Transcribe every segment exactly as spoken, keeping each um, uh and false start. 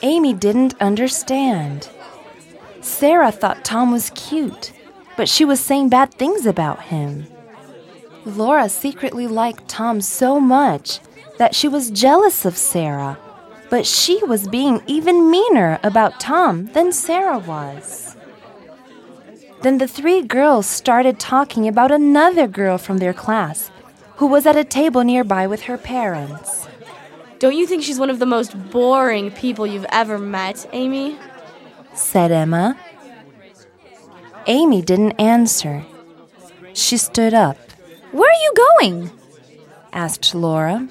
Amy didn't understand. Sarah thought Tom was cute, but she was saying bad things about him. Laura secretly liked Tom so much that she was jealous of Sarah, but she was being even meaner about Tom than Sarah was. Then the three girls started talking about another girl from their class who was at a table nearby with her parents. Don't you think she's one of the most boring people you've ever met, Amy? Said Emma. Amy didn't answer. She stood up. Where are you going? Asked Laura.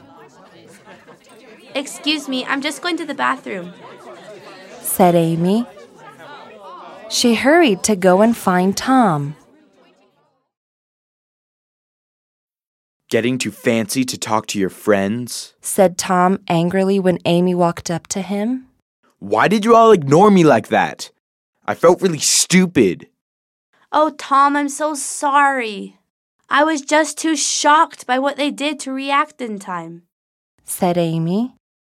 Excuse me, I'm just going to the bathroom, said Amy. She hurried to go and find Tom. Getting too fancy to talk to your friends? Said Tom angrily when Amy walked up to him. Why did you all ignore me like that? I felt really stupid. Oh, Tom, I'm so sorry. I was just too shocked by what they did to react in time, said Amy.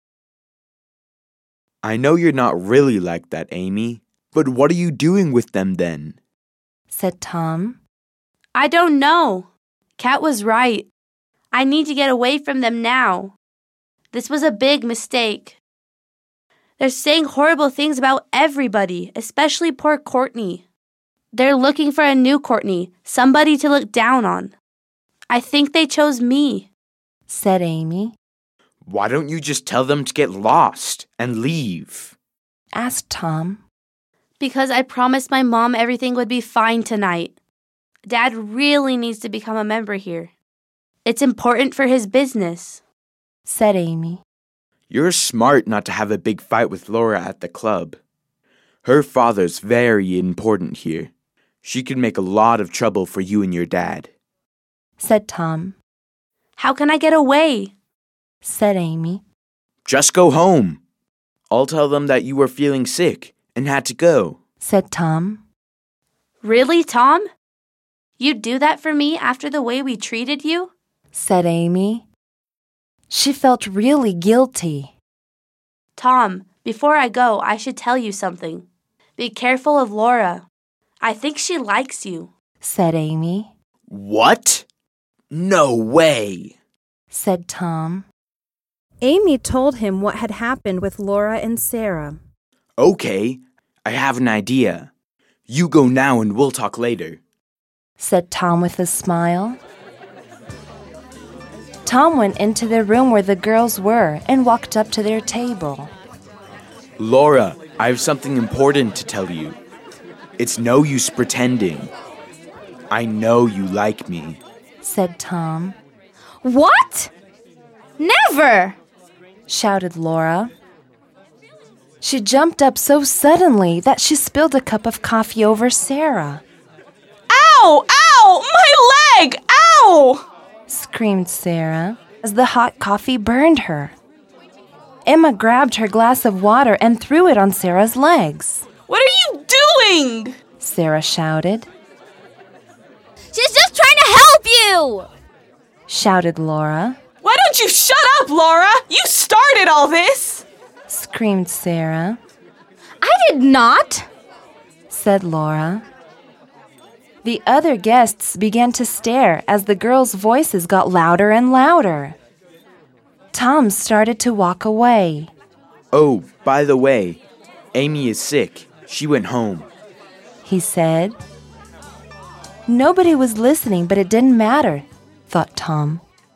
I know you're not really like that, Amy, but what are you doing with them then? Said Tom. I don't know. Kat was right. I need to get away from them now. This was a big mistake. They're saying horrible things about everybody, especially poor Courtney. They're looking for a new Courtney, somebody to look down on. I think they chose me, said Amy. Why don't you just tell them to get lost and leave? Asked Tom. Because I promised my mom everything would be fine tonight. Dad really needs to become a member here. It's important for his business, said Amy. You're smart not to have a big fight with Laura at the club. Her father's very important here. She could make a lot of trouble for you and your dad, said Tom. How can I get away? Said Amy. Just go home. I'll tell them that you were feeling sick and had to go, said Tom. Really, Tom? You'd do that for me after the way we treated you? Said Amy. She felt really guilty. Tom, before I go, I should tell you something. Be careful of Laura. I think she likes you, said Amy. What? No way, said Tom. Amy told him what had happened with Laura and Sarah. Okay, I have an idea. You go now and we'll talk later, said Tom with a smile. Tom went into the room where the girls were and walked up to their table. Laura, I have something important to tell you. It's no use pretending. I know you like me, said Tom. What? Never! Shouted Laura. She jumped up so suddenly that she spilled a cup of coffee over Sarah. Ow! Ow! My leg! Ow! Screamed Sarah as the hot coffee burned her. Emma grabbed her glass of water and threw it on Sarah's legs. What are you doing? Sarah shouted. She's just trying to help you! Shouted Laura. Why don't you shut up, Laura? You started all this! Screamed Sarah. I did not! Said Laura. The other guests began to stare as the girls' voices got louder and louder. Tom started to walk away. Oh, by the way, Amy is sick. She went home, he said. Nobody was listening, but it didn't matter, thought Tom.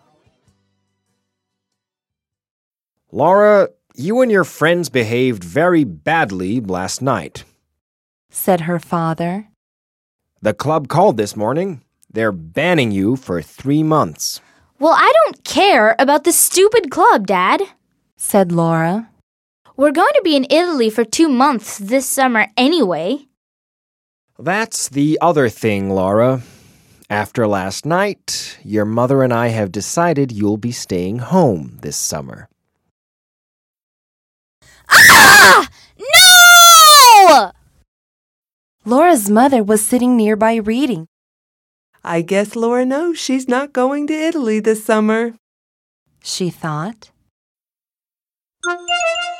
Laura, you and your friends behaved very badly last night, said her father. The club called this morning. They're banning you for three months. Well, I don't care about this stupid club, Dad, said Laura. We're going to be in Italy for two months this summer anyway. That's the other thing, Laura. After last night, your mother and I have decided you'll be staying home this summer. Ah! No! Laura's mother was sitting nearby reading. I guess Laura knows she's not going to Italy this summer, she thought.